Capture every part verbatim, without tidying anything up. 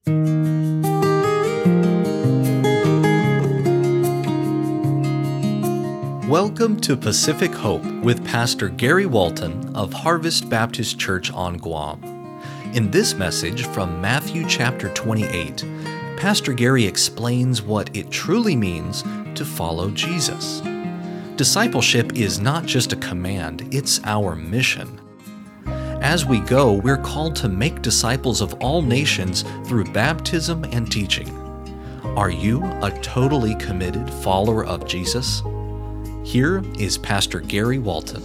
Welcome to Pacific Hope with Pastor Gary Walton of Harvest Baptist Church on Guam. In this message from Matthew chapter twenty-eight, Pastor Gary explains what it truly means to follow Jesus. Discipleship is not just a command, it's our mission. As we go, we're called to make disciples of all nations through baptism and teaching. Are you a totally committed follower of Jesus? Here is Pastor Gary Walton.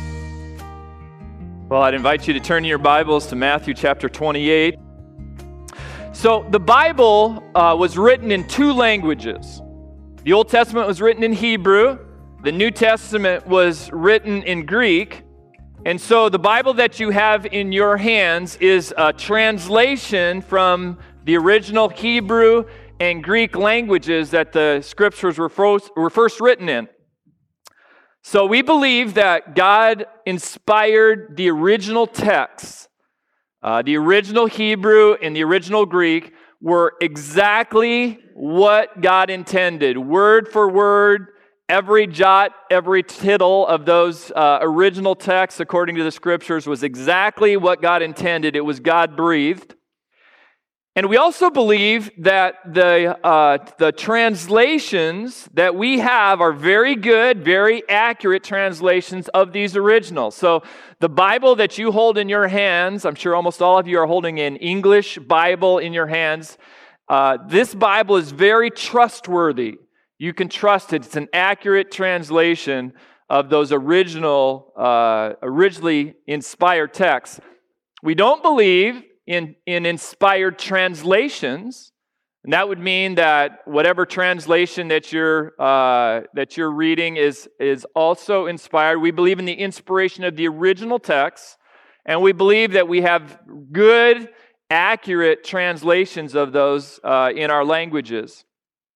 Well, I'd invite you to turn your Bibles to Matthew chapter twenty-eight. So the Bible uh, was written in two languages. The Old Testament was written in Hebrew. The New Testament was written in Greek. And so the Bible that you have in your hands is a translation from the original Hebrew and Greek languages that the scriptures were first, were first written in. So we believe that God inspired the original texts. Uh, the original Hebrew and the original Greek were exactly what God intended, word for word. Every jot, every tittle of those uh, original texts, according to the scriptures, was exactly what God intended. It was God-breathed. And we also believe that the uh, the translations that we have are very good, very accurate translations of these originals. So the Bible that you hold in your hands, I'm sure almost all of you are holding an English Bible in your hands. Uh, this Bible is very trustworthy. You can trust it. It's an accurate translation of those original, uh, originally inspired texts. We don't believe in, in inspired translations, and that would mean that whatever translation that you're uh, that you're reading is, is also inspired. We believe in the inspiration of the original text, and we believe that we have good, accurate translations of those uh, in our languages.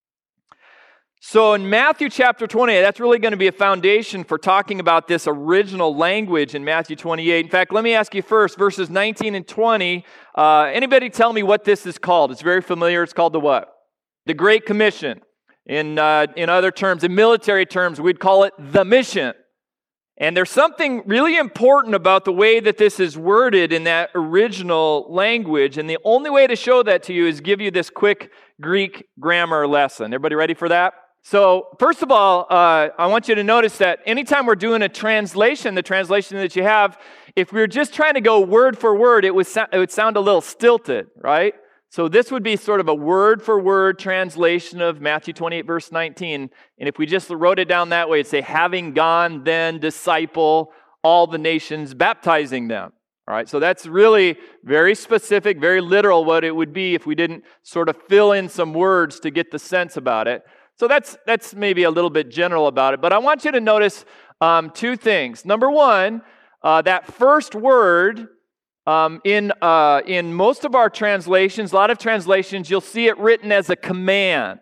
So in Matthew chapter twenty-eight, that's really going to be a foundation for talking about this original language in Matthew twenty-eight. In fact, let me ask you first, verses nineteen and twenty, uh, anybody tell me what this is called? It's very familiar. It's called the what? The Great Commission. In, uh, in other terms, in military terms, we'd call it the mission. And there's something really important about the way that this is worded in that original language. And the only way to show that to you is give you this quick Greek grammar lesson. Everybody ready for that? So, first of all, uh, I want you to notice that anytime we're doing a translation, the translation that you have, if we were just trying to go word for word, it would, so- it would sound a little stilted, right? So this would be sort of a word-for-word translation of Matthew twenty-eight, verse nineteen. And if we just wrote it down that way, it'd say, having gone then disciple all the nations, baptizing them. All right, so that's really very specific, very literal what it would be if we didn't sort of fill in some words to get the sense about it. So that's that's maybe a little bit general about it. But I want you to notice um, two things. Number one, uh, that first word um, in uh, in most of our translations, a lot of translations, you'll see it written as a command.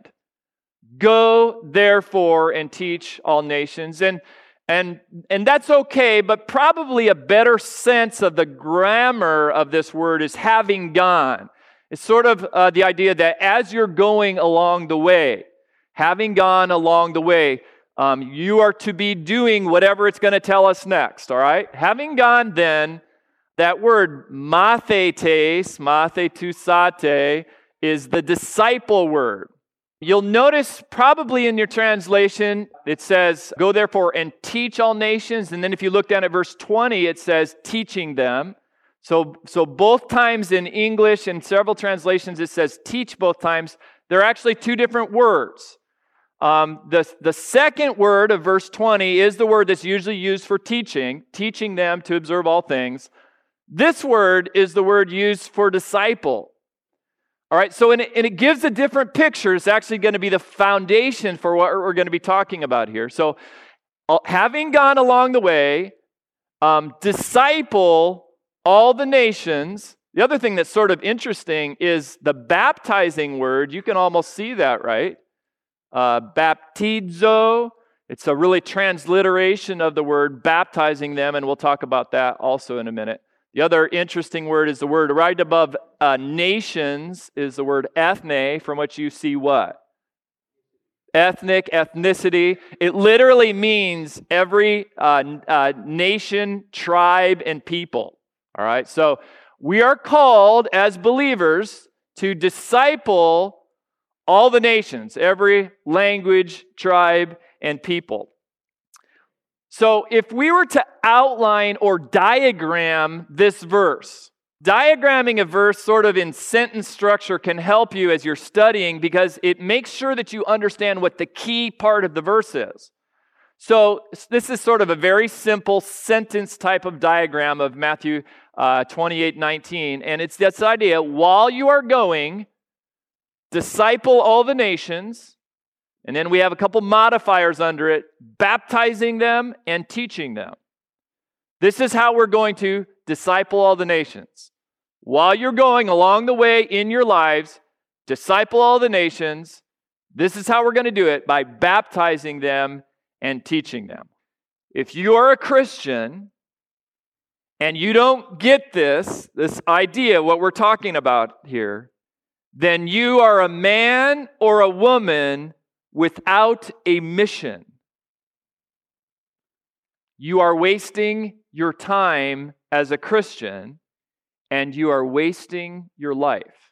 Go, therefore, and teach all nations. And and and that's okay, but probably a better sense of the grammar of this word is having gone. It's sort of uh, the idea that as you're going along the way, having gone along the way, um, you are to be doing whatever it's going to tell us next, all right? Having gone then, that word mathetes, mathetusate, is the disciple word. You'll notice probably in your translation, it says, go therefore and teach all nations. And then if you look down at verse twenty, it says teaching them. So, so both times in English and several translations, it says teach both times. They're actually two different words. Um, the, the second word of verse twenty is the word that's usually used for teaching, teaching them to observe all things. This word is the word used for disciple. All right, so and it, and it gives a different picture. It's actually going to be the foundation for what we're going to be talking about here. So having gone along the way, um, disciple all the nations. The other thing that's sort of interesting is the baptizing word. You can almost see that, right? Uh, baptizo. It's a really transliteration of the word baptizing them, and we'll talk about that also in a minute. The other interesting word is the word right above uh, nations is the word ethne, from which you see what? Ethnic, ethnicity. It literally means every uh, uh, nation, tribe, and people. All right, so we are called as believers to disciple all the nations, every language, tribe, and people. So if we were to outline or diagram this verse, diagramming a verse sort of in sentence structure can help you as you're studying because it makes sure that you understand what the key part of the verse is. So this is sort of a very simple sentence type of diagram of Matthew uh, twenty-eight nineteen, and it's this idea, while you are going, disciple all the nations. And then we have a couple modifiers under it, baptizing them and teaching them. This is how we're going to disciple all the nations. While you're going along the way in your lives, disciple all the nations. This is how we're going to do it, by baptizing them and teaching them. If you are a Christian and you don't get this, this idea, what we're talking about here, then you are a man or a woman without a mission. You are wasting your time as a Christian, and you are wasting your life.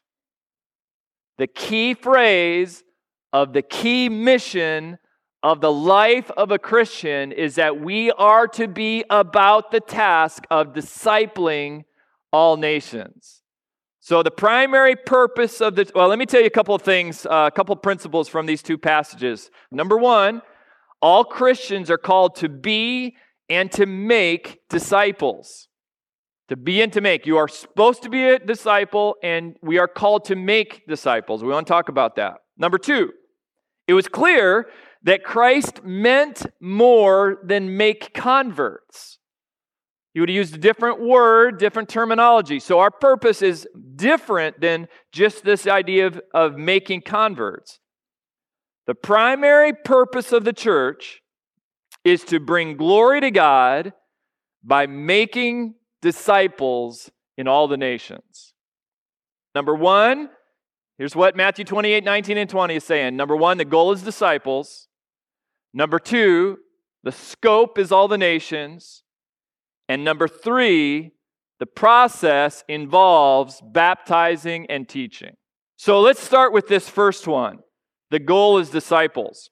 The key phrase of the key mission of the life of a Christian is that we are to be about the task of discipling all nations. So the primary purpose of the, well, let me tell you a couple of things, uh, a couple of principles from these two passages. Number one, all Christians are called to be and to make disciples. To be and to make. You are supposed to be a disciple, and we are called to make disciples. We want to talk about that. Number two, it was clear that Christ meant more than make converts. He would have used a different word, different terminology. So our purpose is different than just this idea of, of making converts. The primary purpose of the church is to bring glory to God by making disciples in all the nations. Number one, here's what Matthew twenty-eight nineteen and twenty is saying. Number one, the goal is disciples. Number two, the scope is all the nations. And number three, the process involves baptizing and teaching. So let's start with this first one. The goal is disciples.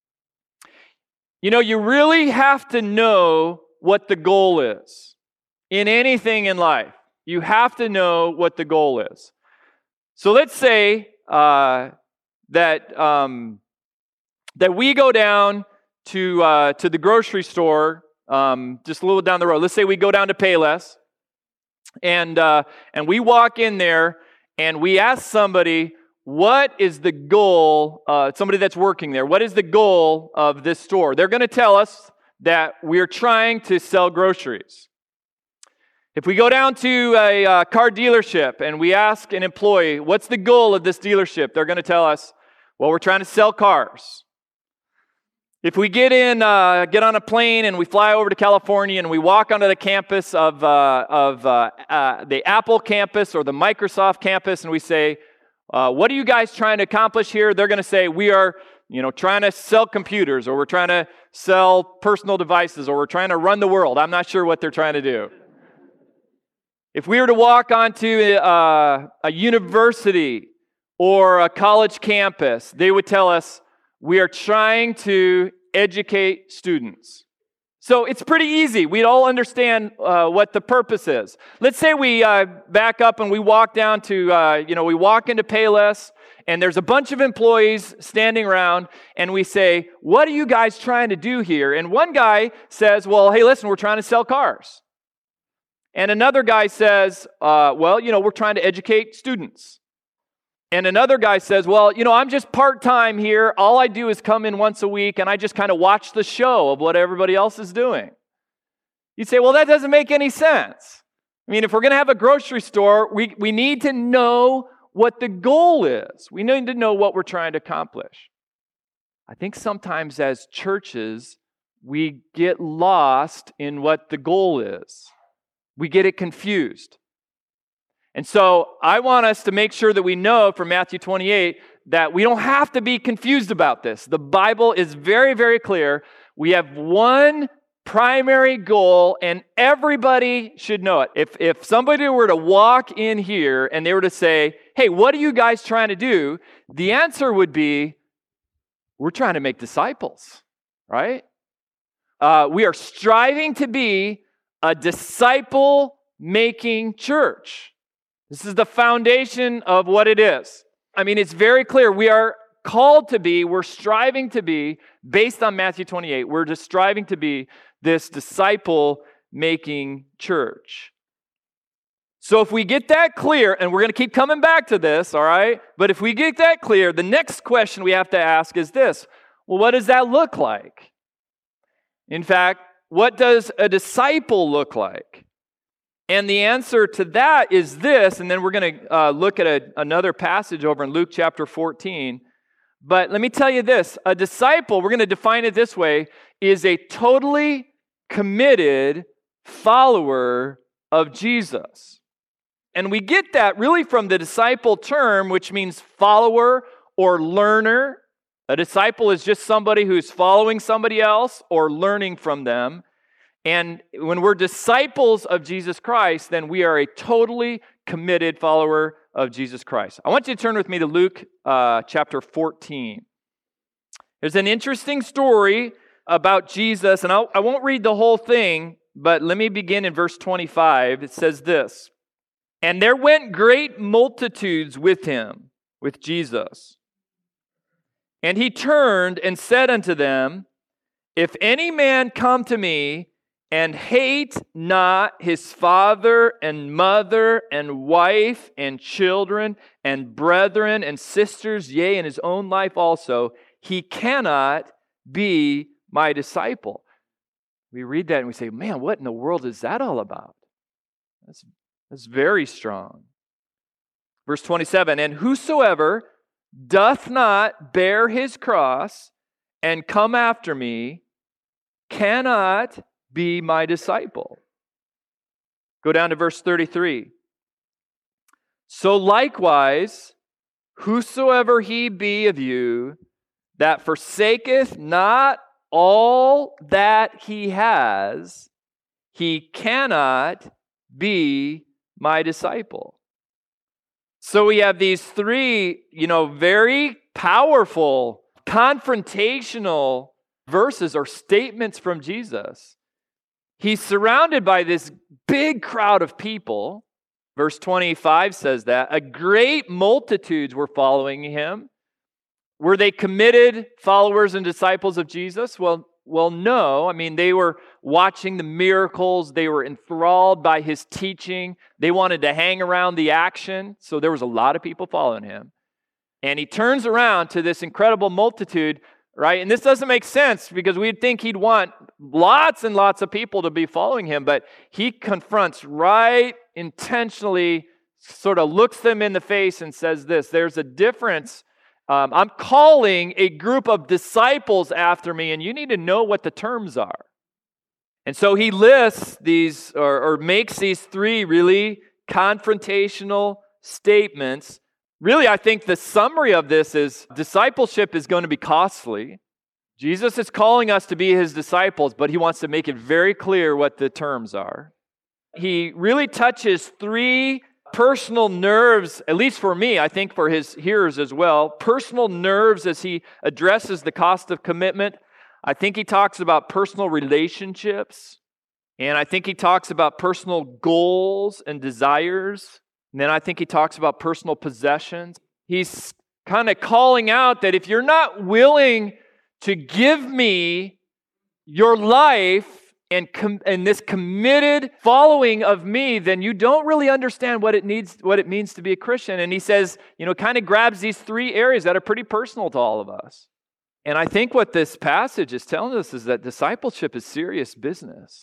You know, you really have to know what the goal is. In anything in life, you have to know what the goal is. So let's say uh, that um, that we go down to uh, to the grocery store. Um, just a little down the road. Let's say we go down to Payless, and uh, and we walk in there, and we ask somebody, what is the goal, uh, somebody that's working there, what is the goal of this store? They're going to tell us that we're trying to sell groceries. If we go down to a uh, car dealership, and we ask an employee, what's the goal of this dealership? They're going to tell us, well, we're trying to sell cars. If we get in, uh, get on a plane and we fly over to California and we walk onto the campus of uh, of uh, uh, the Apple campus or the Microsoft campus, and we say, uh, "What are you guys trying to accomplish here?" They're going to say, "We are, you know, trying to sell computers, or we're trying to sell personal devices, or we're trying to run the world." I'm not sure what they're trying to do. If we were to walk onto uh, a university or a college campus, they would tell us, we are trying to educate students. So it's pretty easy. We all understand uh, what the purpose is. Let's say we uh, back up and we walk down to, uh, you know, we walk into Payless, and there's a bunch of employees standing around, and we say, what are you guys trying to do here? And one guy says, well, hey, listen, we're trying to sell cars. And another guy says, uh, well, you know, we're trying to educate students. And another guy says, well, you know, I'm just part-time here. All I do is come in once a week, and I just kind of watch the show of what everybody else is doing. You'd say, well, that doesn't make any sense. I mean, if we're going to have a grocery store, we, we need to know what the goal is. We need to know what we're trying to accomplish. I think sometimes as churches, we get lost in what the goal is. we get it confused. And so I want us to make sure that we know from Matthew twenty-eight that we don't have to be confused about this. The Bible is very, very clear. We have one primary goal, and everybody should know it. If, if somebody were to walk in here and they were to say, hey, what are you guys trying to do? The answer would be, we're trying to make disciples, right? Uh, we are striving to be a disciple-making church. This is the foundation of what it is. I mean, it's very clear. We are called to be, we're striving to be, based on Matthew twenty-eight, we're just striving to be this disciple-making church. So if we get that clear, and we're going to keep coming back to this, all right? But if we get that clear, the next question we have to ask is this. Well, what does that look like? In fact, what does a disciple look like? And the answer to that is this, and then we're going to uh, look at a, another passage over in Luke chapter fourteen. But let me tell you this, a disciple, we're going to define it this way, is a totally committed follower of Jesus. And we get that really from the disciple term, which means follower or learner. A disciple is just somebody who's following somebody else or learning from them. And when we're disciples of Jesus Christ, then we are a totally committed follower of Jesus Christ. I want you to turn with me to Luke uh, chapter fourteen. There's an interesting story about Jesus, and I'll, I won't read the whole thing, but let me begin in verse twenty-five. It says this, "And there went great multitudes with him," with Jesus. "And he turned and said unto them, If any man come to me, and hate not his father and mother and wife and children and brethren and sisters, yea, and his own life also, he cannot be my disciple." We read that and we say, man, what in the world is that all about? That's, that's very strong. Verse twenty-seven, "And whosoever doth not bear his cross and come after me cannot be my disciple." Go down to verse thirty-three. "So likewise, whosoever he be of you that forsaketh not all that he has, he cannot be my disciple." So we have these three, you know, very powerful, confrontational verses or statements from Jesus. He's surrounded by this big crowd of people. Verse twenty-five says that. A great multitudes were following him. Were they committed followers and disciples of Jesus? Well, well, no. I mean, they were watching the miracles. They were enthralled by his teaching. They wanted to hang around the action. So there was a lot of people following him. And he turns around to this incredible multitude, right? And this doesn't make sense because we'd think he'd want lots and lots of people to be following him, but he confronts right intentionally, sort of looks them in the face and says this, there's a difference. Um, I'm calling a group of disciples after me, and you need to know what the terms are. And so he lists these, or, or makes these three really confrontational statements. Really, I think the summary of this is discipleship is going to be costly. Jesus is calling us to be his disciples, but he wants to make it very clear what the terms are. He really touches three personal nerves, at least for me, I think for his hearers as well, personal nerves as he addresses the cost of commitment. I think he talks about personal relationships, and I think he talks about personal goals and desires. And then I think he talks about personal possessions. He's kind of calling out that if you're not willing to give me your life and, com- and this committed following of me, then you don't really understand what it needs, what it means to be a Christian. And he says, you know, kind of grabs these three areas that are pretty personal to all of us. And I think what this passage is telling us is that discipleship is serious business.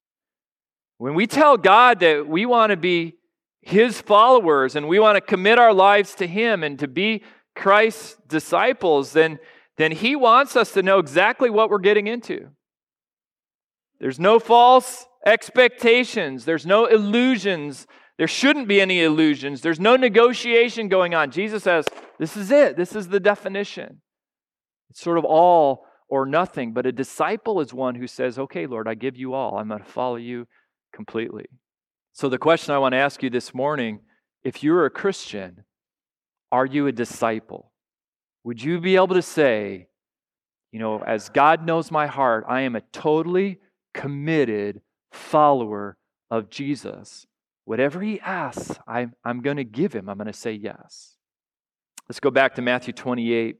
When we tell God that we want to be his followers and we want to commit our lives to him and to be Christ's disciples, then, then he wants us to know exactly what we're getting into. There's no false expectations. There's no illusions. There shouldn't be any illusions. There's no negotiation going on. Jesus says, this is it. This is the definition. It's sort of all or nothing. But a disciple is one who says, okay, Lord, I give you all. I'm going to follow you completely. So the question I want to ask you this morning, if you're a Christian, are you a disciple? Would you be able to say, you know, as God knows my heart, I am a totally committed follower of Jesus. Whatever he asks, I'm, I'm going to give him. I'm going to say yes. Let's go back to Matthew twenty-eight.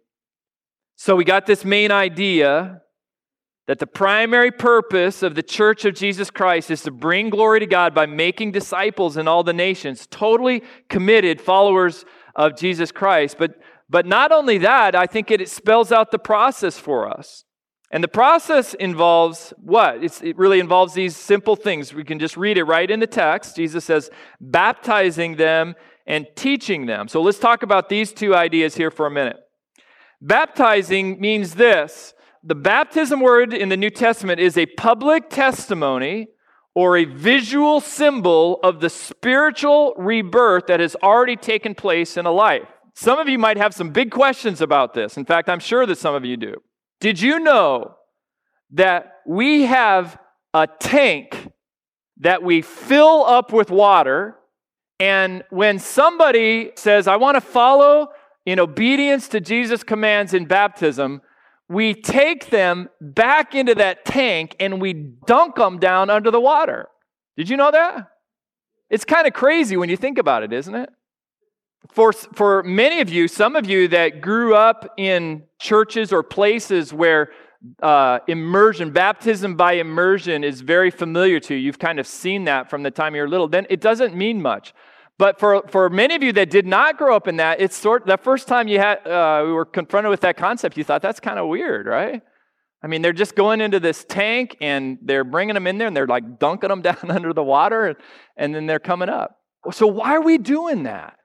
So we got this main idea that the primary purpose of the Church of Jesus Christ is to bring glory to God by making disciples in all the nations, totally committed followers of Jesus Christ. But, but not only that, I think it, it spells out the process for us. And the process involves what? It's, it really involves these simple things. We can just read it right in the text. Jesus says, baptizing them and teaching them. So let's talk about these two ideas here for a minute. Baptizing means this. The baptism word in the New Testament is a public testimony or a visual symbol of the spiritual rebirth that has already taken place in a life. Some of you might have some big questions about this. In fact, I'm sure that some of you do. Did you know that we have a tank that we fill up with water, and when somebody says, I want to follow in obedience to Jesus' commands in baptism, we take them back into that tank and we dunk them down under the water. Did you know that? It's kind of crazy when you think about it, isn't it? For, for many of you, some of you that grew up in churches or places where uh, immersion, baptism by immersion is very familiar to you, you've kind of seen that from the time you're little, then it doesn't mean much. But for, for many of you that did not grow up in that, it's sort the first time you had uh, we were confronted with that concept, you thought that's kind of weird, right? I mean, they're just going into this tank and they're bringing them in there and they're like dunking them down under the water and, and then they're coming up. So why are we doing that?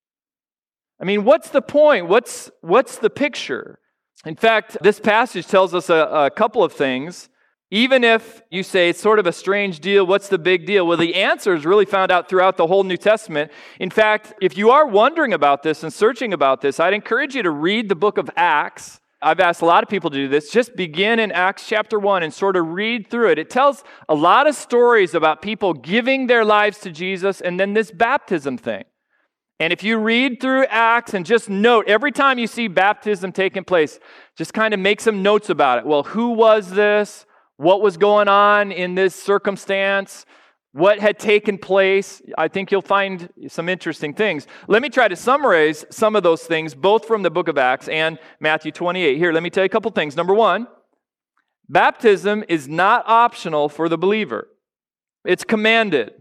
I mean, what's the point? What's what's the picture? In fact, this passage tells us a, a couple of things. Even if you say it's sort of a strange deal, what's the big deal? Well, the answer is really found out throughout the whole New Testament. In fact, if you are wondering about this and searching about this, I'd encourage you to read the book of Acts. I've asked a lot of people to do this. Just begin in Acts chapter one and sort of read through it. It tells a lot of stories about people giving their lives to Jesus and then this baptism thing. And if you read through Acts and just note, every time you see baptism taking place, just kind of make some notes about it. Well, who was this? What was going on in this circumstance? What had taken place? I think you'll find some interesting things. Let me try to summarize some of those things, both from the book of Acts and Matthew twenty-eight. Here, let me tell you a couple things. Number one, baptism is not optional for the believer. It's commanded.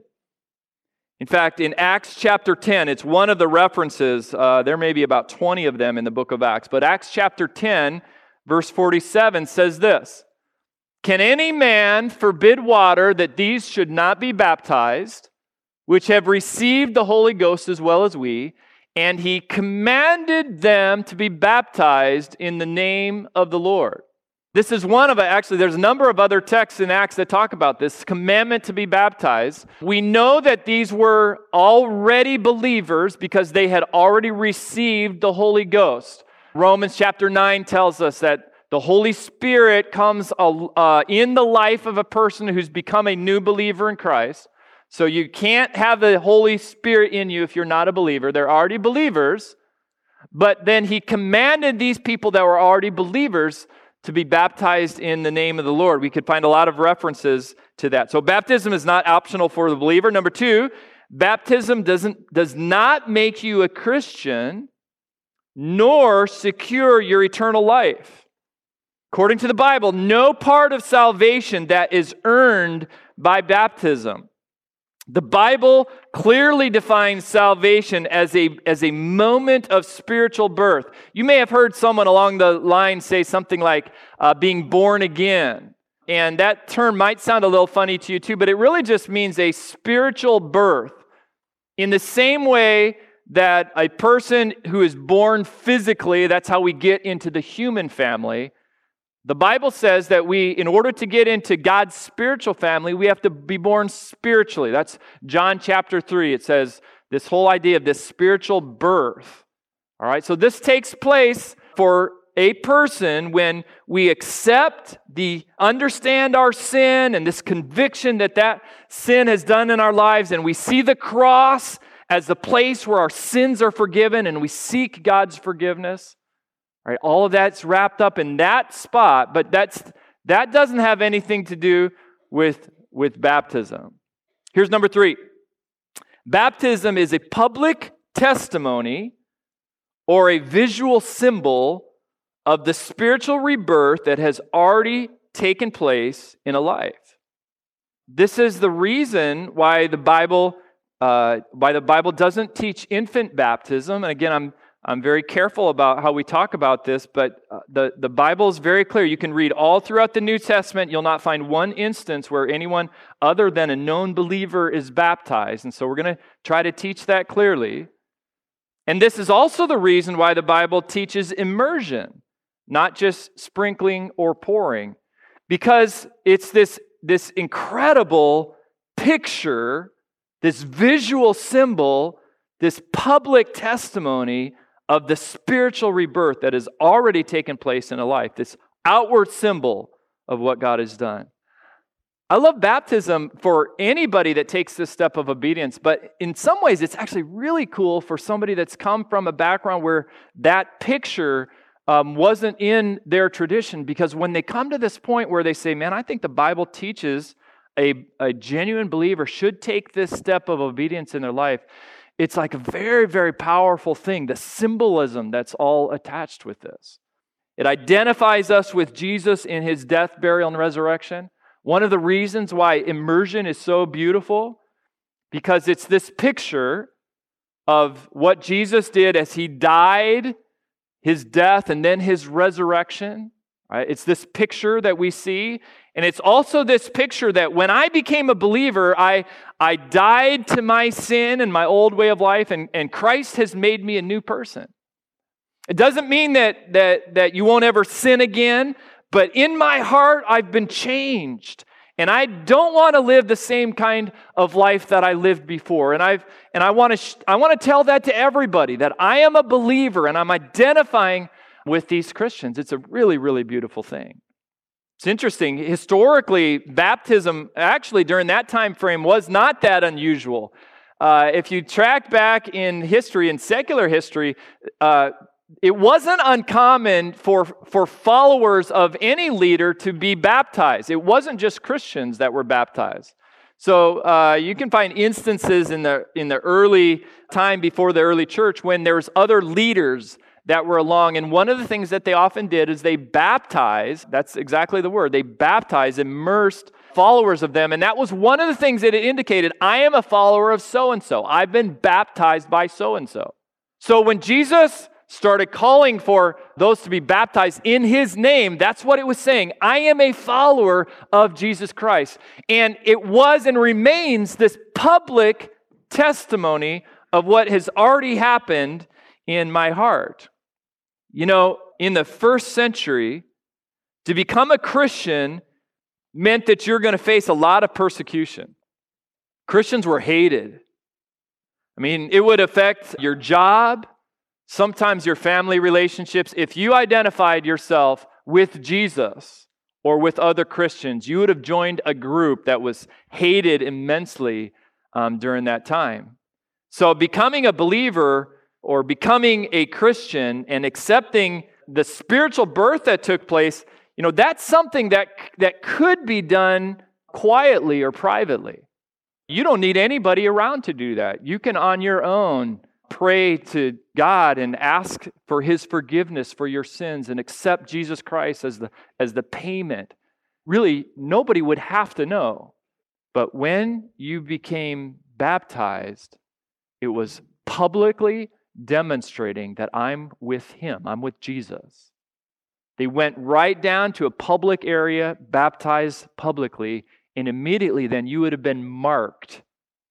In fact, in Acts chapter ten, it's one of the references. Uh, there may be about twenty of them in the book of Acts. But Acts chapter ten, verse forty-seven says this. Can any man forbid water that these should not be baptized, which have received the Holy Ghost as well as we? And he commanded them to be baptized in the name of the Lord. This is one of, actually, there's a number of other texts in Acts that talk about this commandment to be baptized. We know that these were already believers because they had already received the Holy Ghost. Romans chapter nine tells us that the Holy Spirit comes uh, in the life of a person who's become a new believer in Christ. So you can't have the Holy Spirit in you if you're not a believer. They're already believers. But then he commanded these people that were already believers to be baptized in the name of the Lord. We could find a lot of references to that. So baptism is not optional for the believer. Number two, baptism doesn't does not make you a Christian, nor secure your eternal life. According to the Bible, no part of salvation that is earned by baptism. The Bible clearly defines salvation as a, as a moment of spiritual birth. You may have heard someone along the line say something like uh, being born again. And that term might sound a little funny to you too, but it really just means a spiritual birth. In the same way that a person who is born physically, that's how we get into the human family, The Bible says that we, in order to get into God's spiritual family, we have to be born spiritually. That's John chapter three. It says this whole idea of this spiritual birth. All right, so this takes place for a person when we accept the, understand our sin and this conviction that that sin has done in our lives, and we see the cross as the place where our sins are forgiven and we seek God's forgiveness. All right, all of that's wrapped up in that spot, but that's that doesn't have anything to do with, with baptism. Here's number three. Baptism is a public testimony or a visual symbol of the spiritual rebirth that has already taken place in a life. This is the reason why the Bible, uh, why the Bible doesn't teach infant baptism. And again, I'm I'm very careful about how we talk about this, but uh, the, the Bible is very clear. You can read all throughout the New Testament. You'll not find one instance where anyone other than a known believer is baptized. And so we're going to try to teach that clearly. And this is also the reason why the Bible teaches immersion, not just sprinkling or pouring, because it's this, this incredible picture, this visual symbol, this public testimony of the spiritual rebirth that has already taken place in a life, this outward symbol of what God has done. I love baptism for anybody that takes this step of obedience, but in some ways it's actually really cool for somebody that's come from a background where that picture um, wasn't in their tradition, because when they come to this point where they say, man, I think the Bible teaches a, a genuine believer should take this step of obedience in their life, it's like a very, very powerful thing, the symbolism that's all attached with this. It identifies us with Jesus in his death, burial, and resurrection. One of the reasons why immersion is so beautiful, because it's this picture of what Jesus did as he died, his death, and then his resurrection. Right? It's this picture that we see. And it's also this picture that when I became a believer, I, I died to my sin and my old way of life, and, and Christ has made me a new person. It doesn't mean that, that, that you won't ever sin again, but in my heart, I've been changed. And I don't want to live the same kind of life that I lived before. And I've and I want to sh- I want to tell that to everybody, that I am a believer and I'm identifying with these Christians. It's a really, really beautiful thing. It's interesting. Historically, baptism actually during that time frame was not that unusual. Uh, if you track back in history, in secular history, uh, it wasn't uncommon for, for followers of any leader to be baptized. It wasn't just Christians that were baptized. So uh, you can find instances in the in the early time before the early church when there was other leaders that were along. And one of the things that they often did is they baptized, that's exactly the word, they baptized, immersed followers of them. And that was one of the things that it indicated, I am a follower of so-and-so. I've been baptized by so-and-so. So when Jesus started calling for those to be baptized in his name, that's what it was saying. I am a follower of Jesus Christ. And it was and remains this public testimony of what has already happened in my heart. You know, in the first century, to become a Christian meant that you're going to face a lot of persecution. Christians were hated. I mean, it would affect your job, sometimes your family relationships. If you identified yourself with Jesus or with other Christians, you would have joined a group that was hated immensely um, during that time. So becoming a believer or becoming a Christian and accepting the spiritual birth that took place, you know, that's something that, that could be done quietly or privately. You don't need anybody around to do that. You can on your own pray to God and ask for his forgiveness for your sins and accept Jesus Christ as the, as the payment. Really, nobody would have to know. But when you became baptized, it was publicly demonstrating that I'm with him. I'm with Jesus. They went right down to a public area, baptized publicly, and immediately then you would have been marked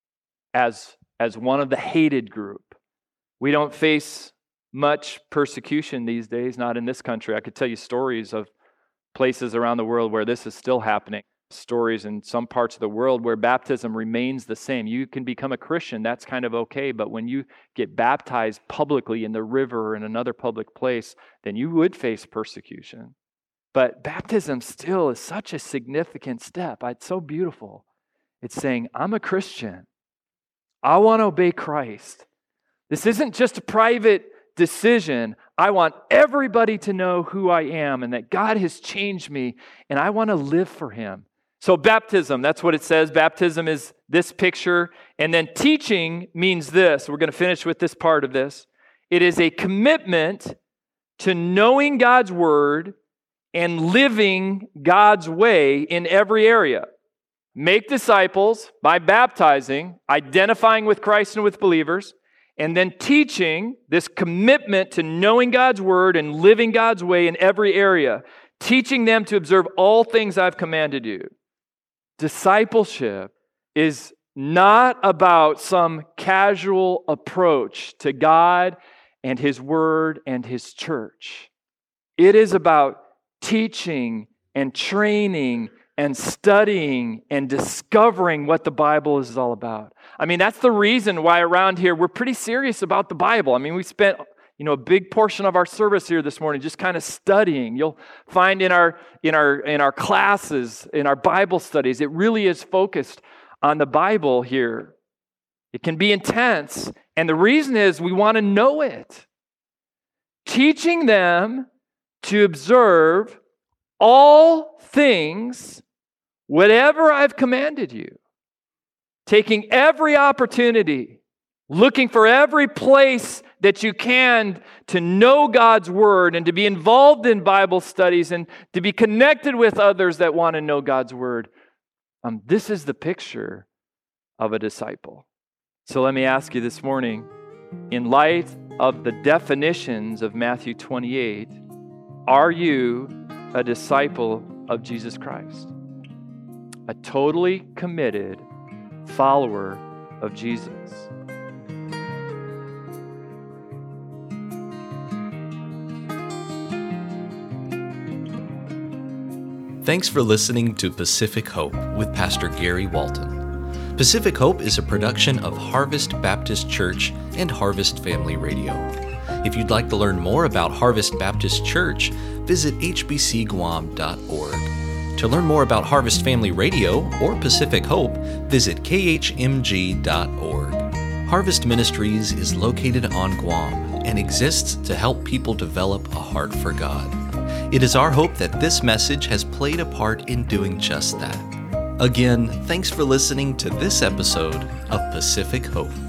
as, as one of the hated group. We don't face much persecution these days, not in this country. I could tell you stories of places around the world where this is still happening. Stories in some parts of the world where baptism remains the same. You can become a Christian, that's kind of okay, but when you get baptized publicly in the river or in another public place, then you would face persecution. But baptism still is such a significant step. It's so beautiful. It's saying, I'm a Christian. I want to obey Christ. This isn't just a private decision. I want everybody to know who I am and that God has changed me, and I want to live for Him. So baptism, that's what it says. Baptism is this picture. And then teaching means this. We're going to finish with this part of this. It is a commitment to knowing God's Word and living God's way in every area. Make disciples by baptizing, identifying with Christ and with believers, and then teaching, this commitment to knowing God's Word and living God's way in every area, teaching them to observe all things I've commanded you. Discipleship is not about some casual approach to God and His Word and His church. It is about teaching and training and studying and discovering what the Bible is all about. I mean, that's the reason why around here we're pretty serious about the Bible. I mean, we spent, you know, a big portion of our service here this morning just kind of studying. You'll find in our in our in our classes, in our Bible studies, it really is focused on the Bible here. It can be intense, and the reason is we want to know it. Teaching them to observe all things, whatever I've commanded you. Taking every opportunity, looking for every place that you can to know God's Word and to be involved in Bible studies and to be connected with others that want to know God's Word. Um, this is the picture of a disciple. So let me ask you this morning, in light of the definitions of Matthew twenty-eight, are you a disciple of Jesus Christ? A totally committed follower of Jesus. Thanks for listening to Pacific Hope with Pastor Gary Walton. Pacific Hope is a production of Harvest Baptist Church and Harvest Family Radio. If you'd like to learn more about Harvest Baptist Church, visit h b c guam dot org. To learn more about Harvest Family Radio or Pacific Hope, visit k h m g dot org. Harvest Ministries is located on Guam and exists to help people develop a heart for God. It is our hope that this message has played a part in doing just that. Again, thanks for listening to this episode of Pacific Hope.